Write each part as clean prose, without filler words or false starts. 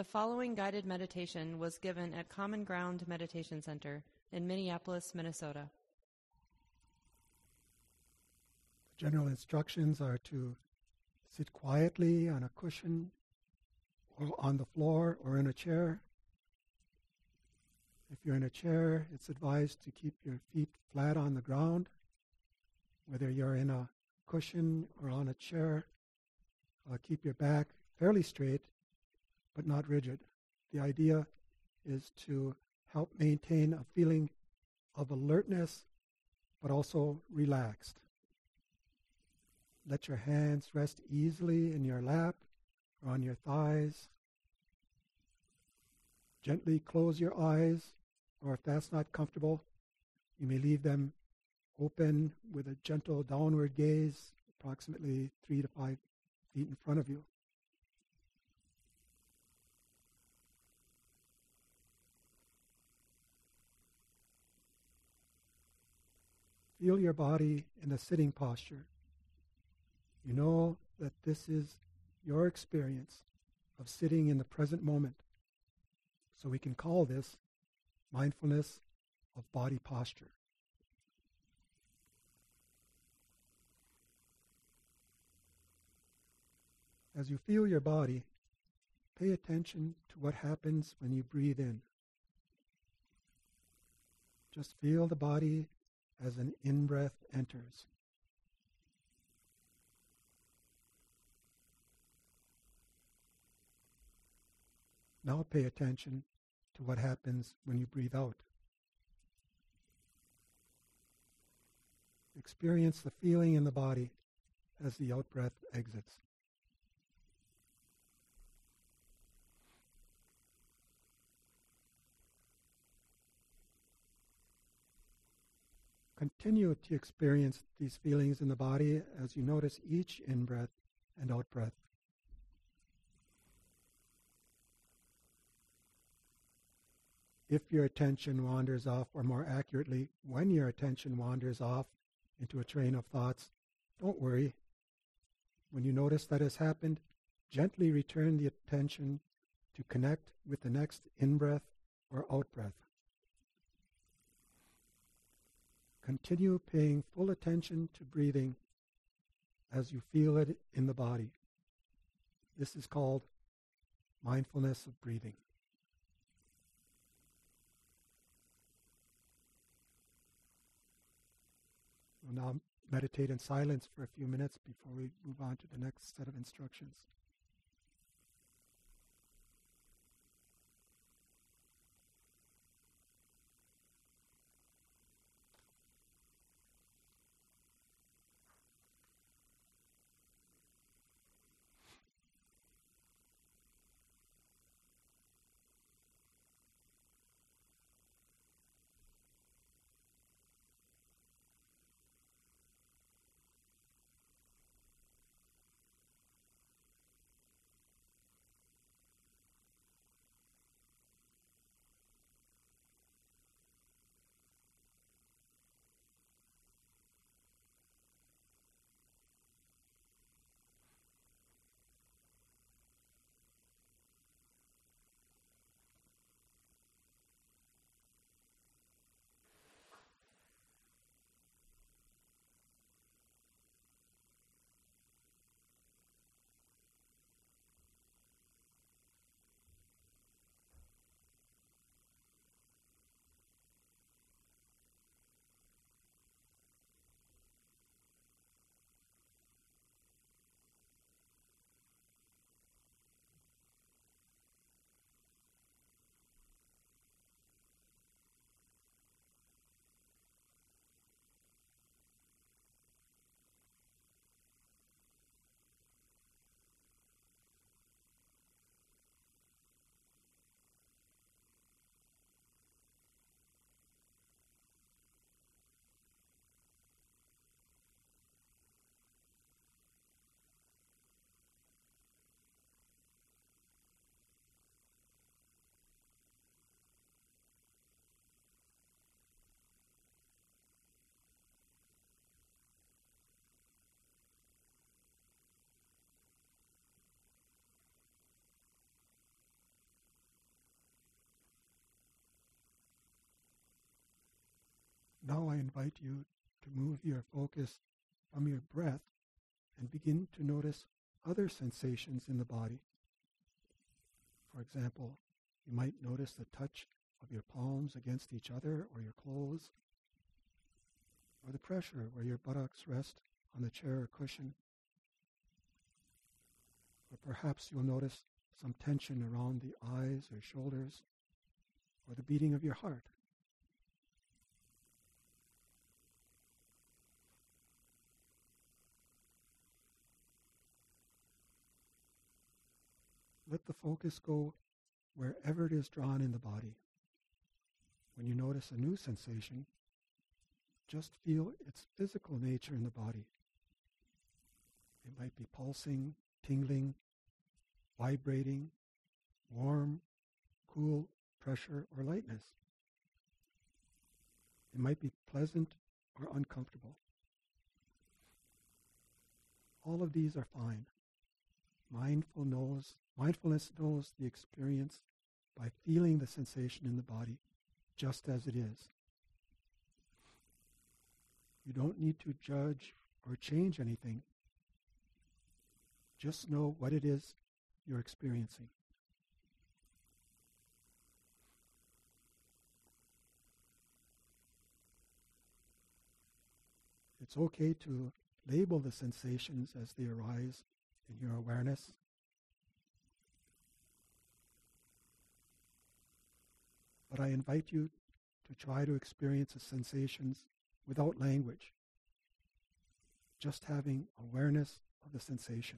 The following guided meditation was given at Common Ground Meditation Center in Minneapolis, Minnesota. The general instructions are to sit quietly on a cushion or on the floor or in a chair. If you're in a chair, it's advised to keep your feet flat on the ground. Whether you're in a cushion or on a chair, keep your back fairly straight but not rigid. The idea is to help maintain a feeling of alertness but also relaxed. Let your hands rest easily in your lap or on your thighs. Gently close your eyes, or if that's not comfortable, you may leave them open with a gentle downward gaze, approximately 3 to 5 feet in front of you. Feel your body in a sitting posture. You know that this is your experience of sitting in the present moment. So we can call this mindfulness of body posture. As you feel your body, pay attention to what happens when you breathe in. Just feel the body as an in-breath enters. Now pay attention to what happens when you breathe out. Experience the feeling in the body as the out-breath exits. Continue to experience these feelings in the body as you notice each in-breath and out-breath. If your attention wanders off, or more accurately, when your attention wanders off into a train of thoughts, don't worry. When you notice that has happened, gently return the attention to connect with the next in-breath or out-breath. Continue paying full attention to breathing as you feel it in the body. This is called mindfulness of breathing. We'll now meditate in silence for a few minutes before we move on to the next set of instructions. invite you to move your focus from your breath and begin to notice other sensations in the body. For example, you might notice the touch of your palms against each other or your clothes, or the pressure where your buttocks rest on the chair or cushion. Or perhaps you'll notice some tension around the eyes or shoulders, or the beating of your heart. Let the focus go wherever it is drawn in the body. When you notice a new sensation, just feel its physical nature in the body. It might be pulsing, tingling, vibrating, warm, cool, pressure, or lightness. It might be pleasant or uncomfortable. All of these are fine. Mindfulness knows the experience by feeling the sensation in the body just as it is. You don't need to judge or change anything. Just know what it is you're experiencing. It's okay to label the sensations as they arise in your awareness. But I invite you to try to experience the sensations without language, just having awareness of the sensation.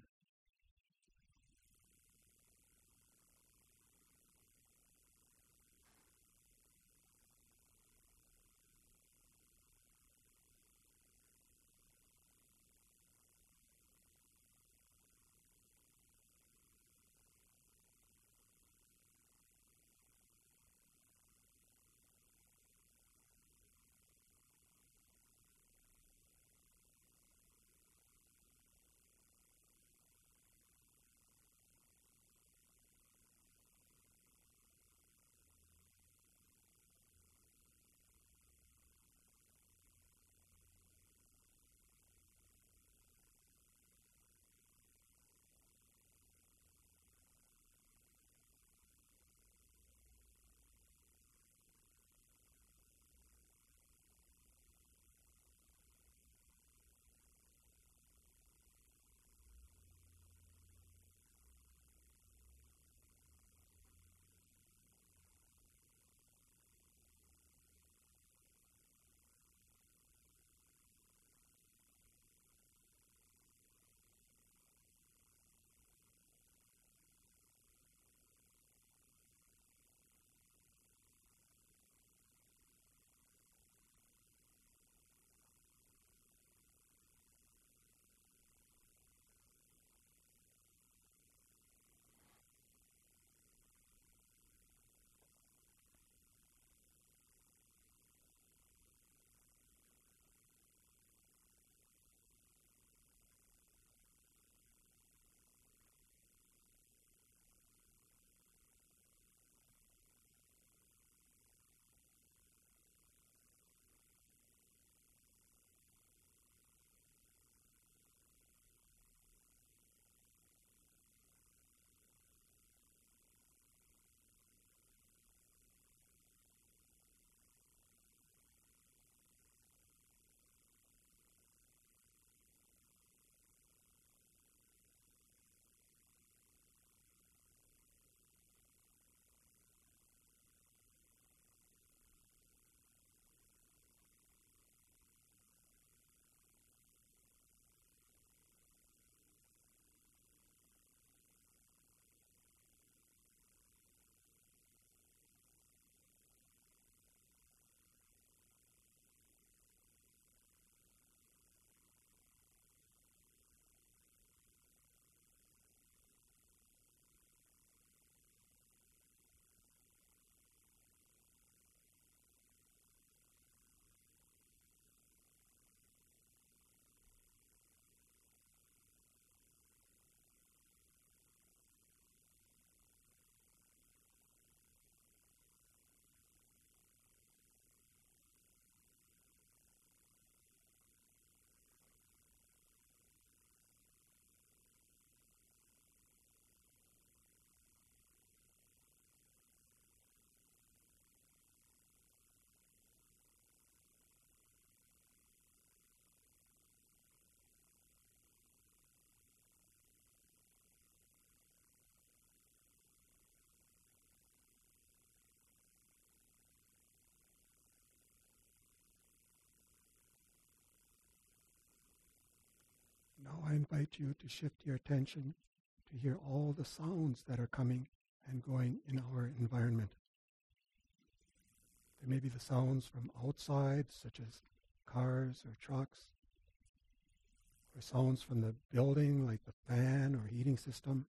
invite you to shift your attention to hear all the sounds that are coming and going in our environment. There may be the sounds from outside, such as cars or trucks, or sounds from the building, like the fan or heating system,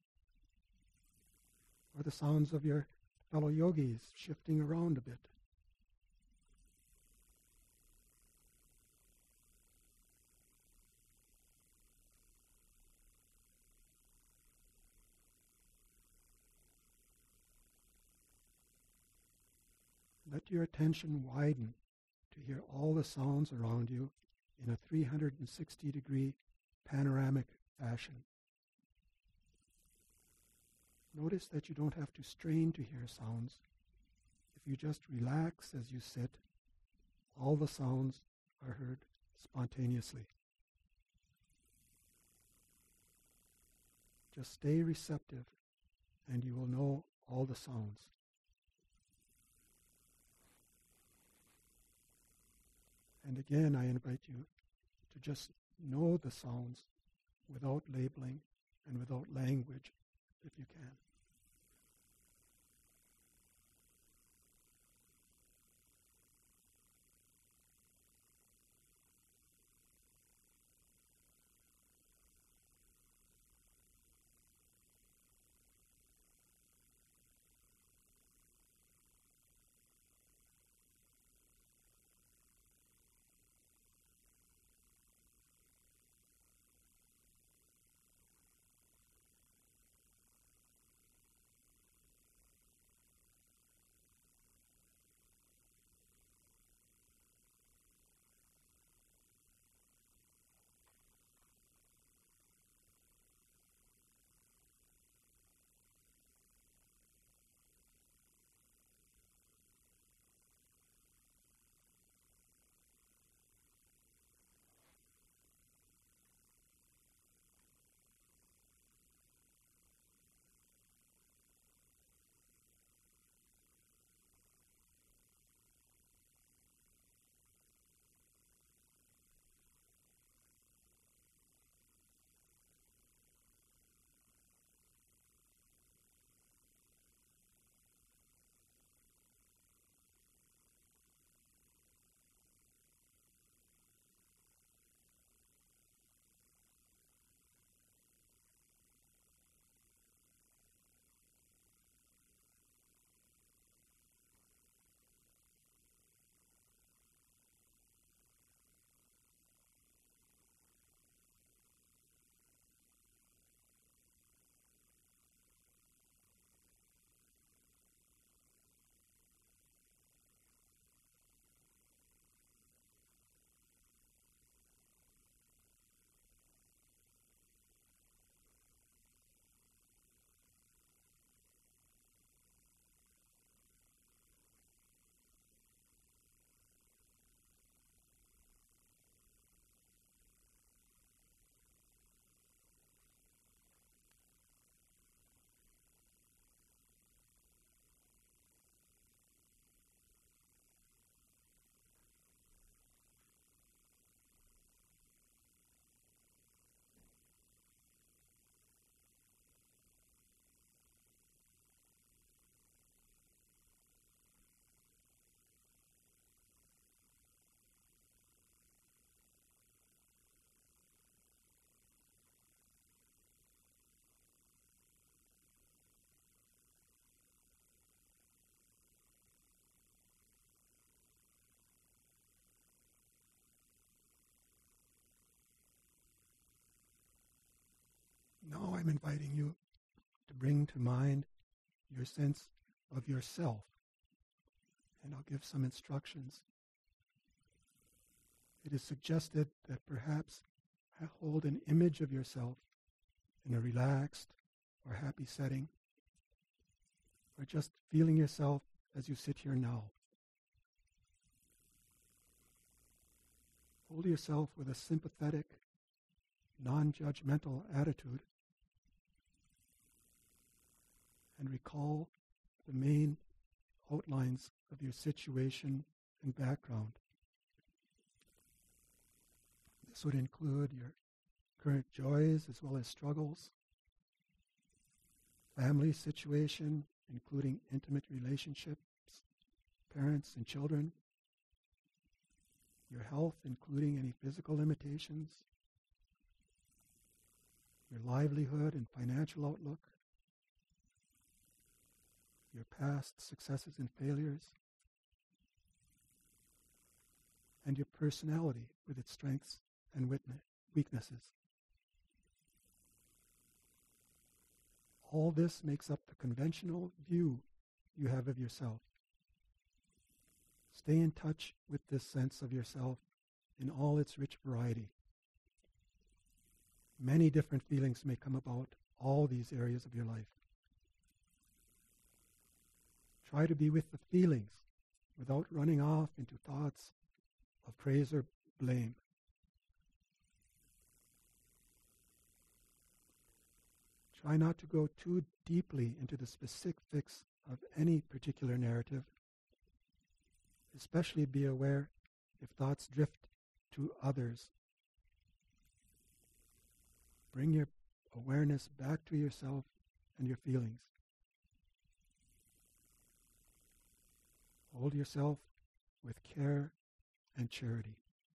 or the sounds of your fellow yogis shifting around a bit. Let your attention widen to hear all the sounds around you in a 360-degree panoramic fashion. Notice that you don't have to strain to hear sounds. If you just relax as you sit, all the sounds are heard spontaneously. Just stay receptive, and you will know all the sounds. And again, I invite you to just know the sounds without labeling and without language, if you can. Now I'm inviting you to bring to mind your sense of yourself, and I'll give some instructions. It is suggested that perhaps hold an image of yourself in a relaxed or happy setting, or just feeling yourself as you sit here now. Hold yourself with a sympathetic, non-judgmental attitude, and recall the main outlines of your situation and background. This would include your current joys as well as struggles, family situation, including intimate relationships, parents and children, your health, including any physical limitations, your livelihood and financial outlook, your past successes and failures, and your personality with its strengths and weaknesses. All this makes up the conventional view you have of yourself. Stay in touch with this sense of yourself in all its rich variety. Many different feelings may come about all these areas of your life. Try to be with the feelings without running off into thoughts of praise or blame. Try not to go too deeply into the specifics of any particular narrative. Especially be aware if thoughts drift to others. Bring your awareness back to yourself and your feelings. Hold yourself with care and charity.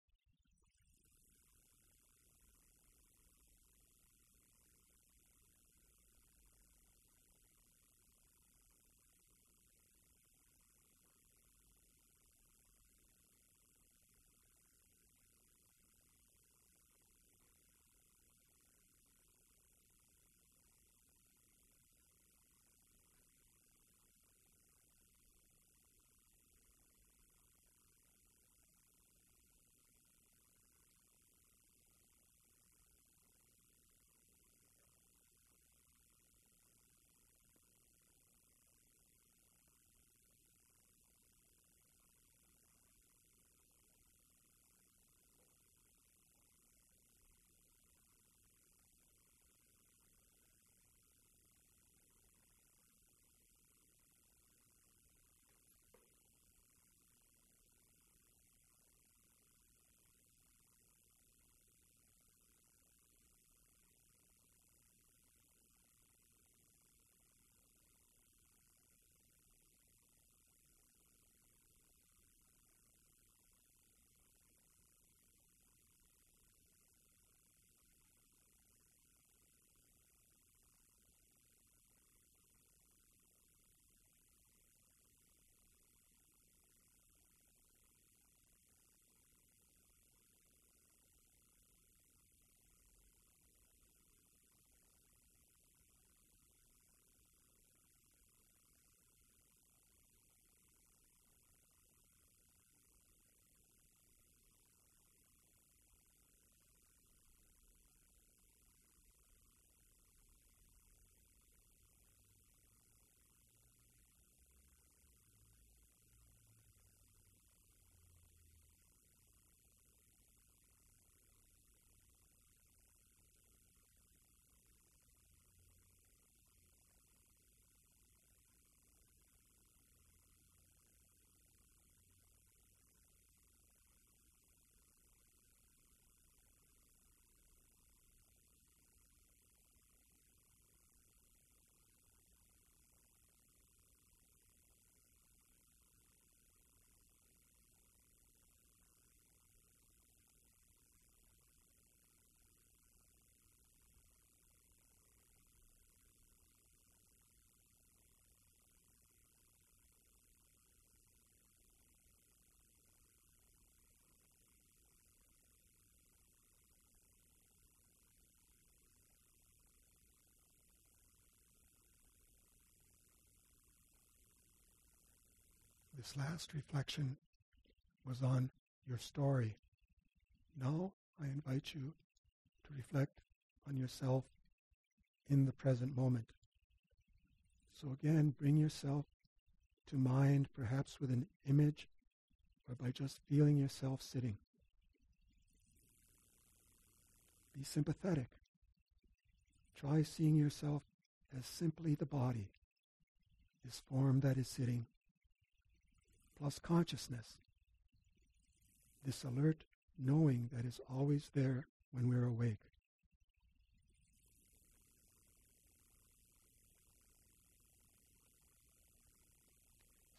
This last reflection was on your story. Now I invite you to reflect on yourself in the present moment. So again, bring yourself to mind, perhaps with an image or by just feeling yourself sitting. Be sympathetic. Try seeing yourself as simply the body, this form that is sitting, plus consciousness, this alert knowing that is always there when we're awake.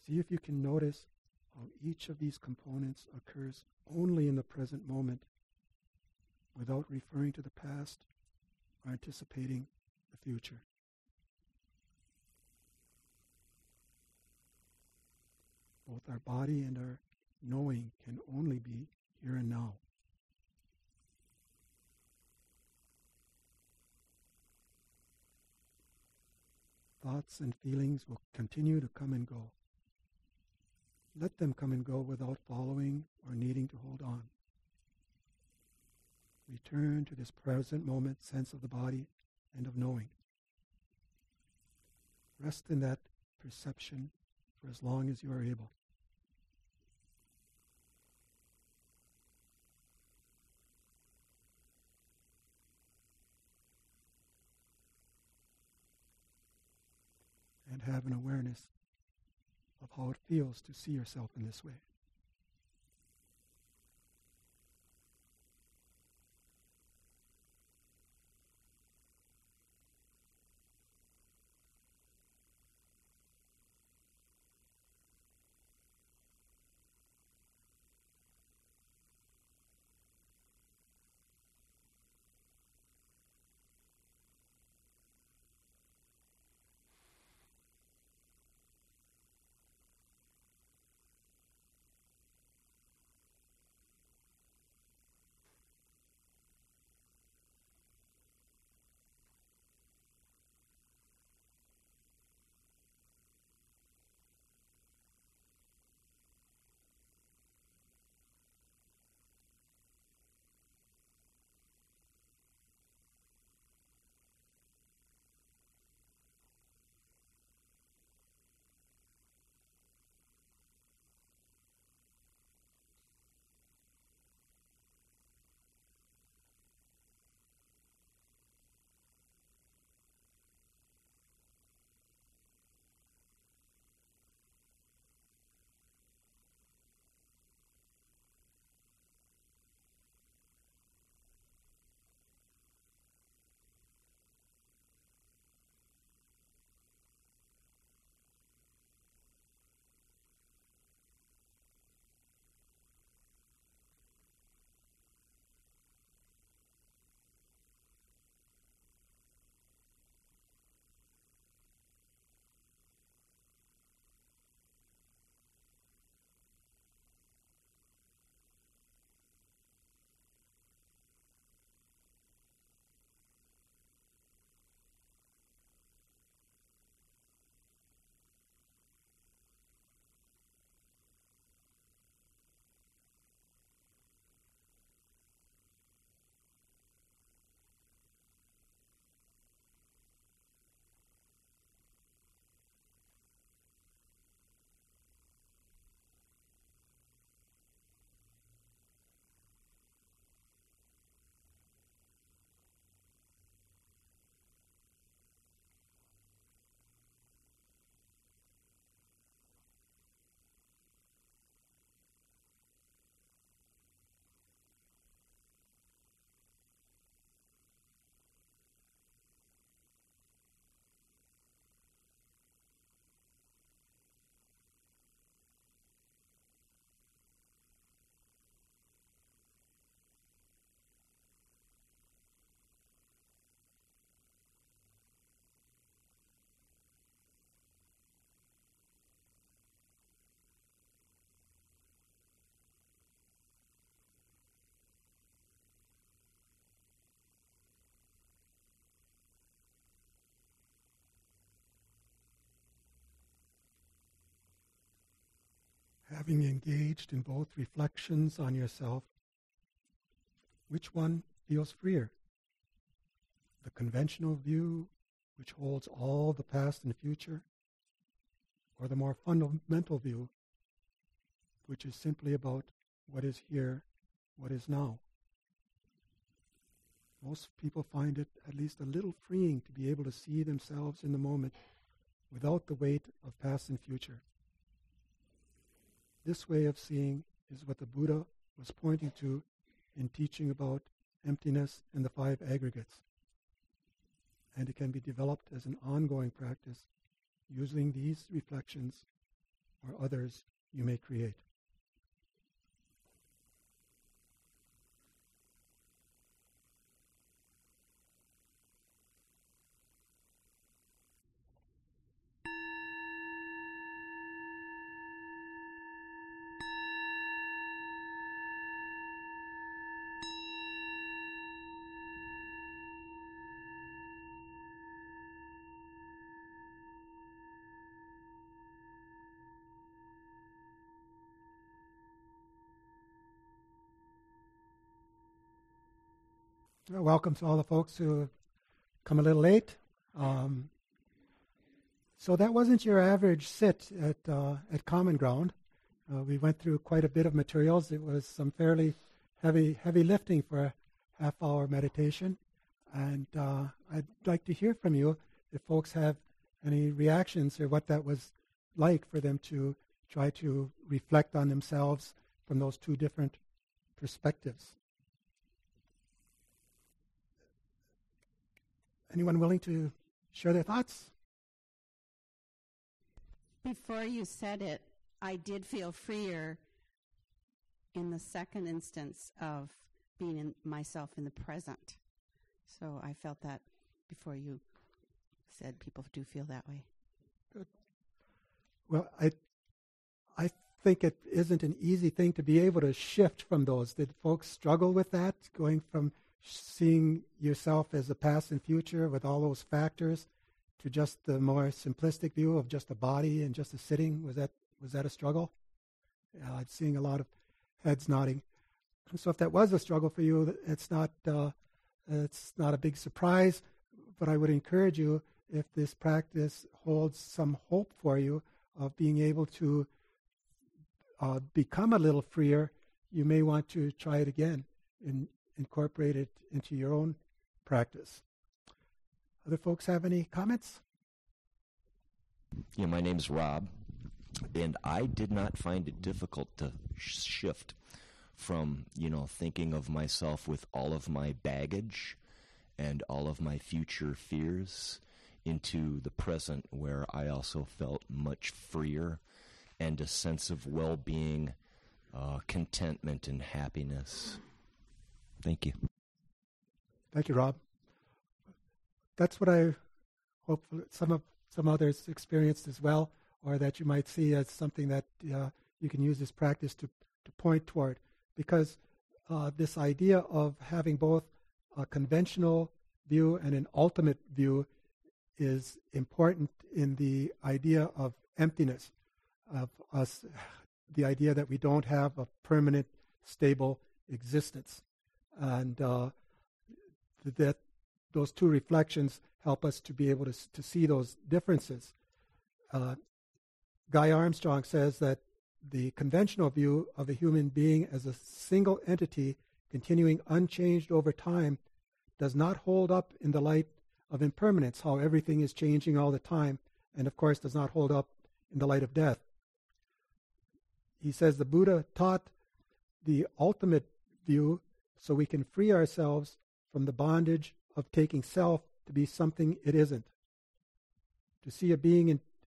See if you can notice how each of these components occurs only in the present moment without referring to the past or anticipating the future. Both our body and our knowing can only be here and now. Thoughts and feelings will continue to come and go. Let them come and go without following or needing to hold on. Return to this present moment sense of the body and of knowing. Rest in that perception for as long as you are able. And have an awareness of how it feels to see yourself in this way. Having engaged in both reflections on yourself, which one feels freer? The conventional view, which holds all the past and future, or the more fundamental view, which is simply about what is here, what is now? Most people find it at least a little freeing to be able to see themselves in the moment without the weight of past and future. This way of seeing is what the Buddha was pointing to in teaching about emptiness and the five aggregates. And it can be developed as an ongoing practice using these reflections or others you may create. Welcome to all the folks who have come a little late. So that wasn't your average sit at Common Ground. We went through quite a bit of materials. It was some fairly heavy lifting for a half-hour meditation. And I'd like to hear from you if folks have any reactions or what that was like for them to try to reflect on themselves from those two different perspectives. Anyone willing to share their thoughts? Before you said it, I did feel freer in the second instance of being myself in the present. So I felt that before you said people do feel that way. Good. Well, I think it isn't an easy thing to be able to shift from those. Did folks struggle with that, going from seeing yourself as the past and future with all those factors to just the more simplistic view of just a body and just a sitting? Was that a struggle? I'm seeing a lot of heads nodding. So if that was a struggle for you, it's not a big surprise, but I would encourage you, if this practice holds some hope for you of being able to become a little freer, you may want to try it again and incorporate it into your own practice. Other folks have any comments? Yeah, my name's Rob, and I did not find it difficult to shift from, thinking of myself with all of my baggage and all of my future fears into the present, where I also felt much freer and a sense of well-being, contentment, and happiness. Thank you. Thank you, Rob. That's what I hope some others experienced as well, or that you might see as something that you can use this practice to point toward. Because this idea of having both a conventional view and an ultimate view is important in the idea of emptiness, of us, the idea that we don't have a permanent, stable existence. And that those two reflections help us to be able to see those differences. Guy Armstrong says that the conventional view of a human being as a single entity continuing unchanged over time does not hold up in the light of impermanence, how everything is changing all the time, and of course does not hold up in the light of death. He says the Buddha taught the ultimate view so we can free ourselves from the bondage of taking self to be something it isn't. To see a being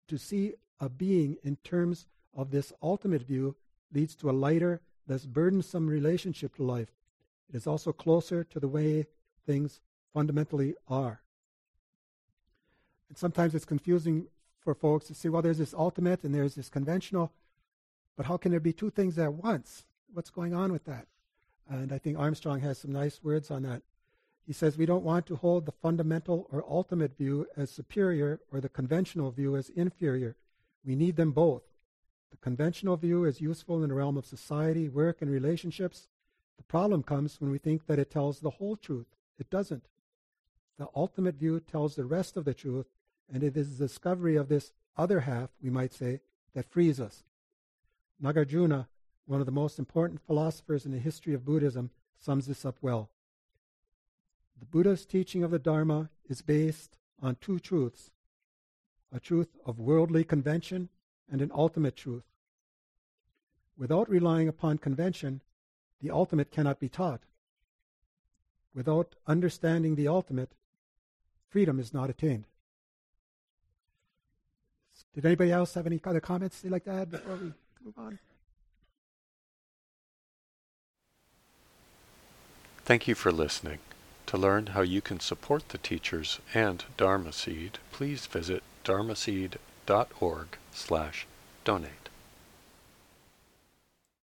in terms of this ultimate view leads to a lighter, less burdensome relationship to life. It is also closer to the way things fundamentally are. And sometimes it's confusing for folks to say, well, there's this ultimate and there's this conventional, but how can there be two things at once? What's going on with that? And I think Armstrong has some nice words on that. He says we don't want to hold the fundamental or ultimate view as superior or the conventional view as inferior. We need them both. The conventional view is useful in the realm of society, work, and relationships. The problem comes when we think that it tells the whole truth. It doesn't. The ultimate view tells the rest of the truth, and it is the discovery of this other half, we might say, that frees us. Nagarjuna, one of the most important philosophers in the history of Buddhism, sums this up well. The Buddha's teaching of the Dharma is based on two truths, a truth of worldly convention and an ultimate truth. Without relying upon convention, the ultimate cannot be taught. Without understanding the ultimate, freedom is not attained. It's Did anybody else have any other comments they'd like to add before we move on? Thank you for listening. To learn how you can support the teachers and Dharma Seed, please visit dharmaseed.org/donate.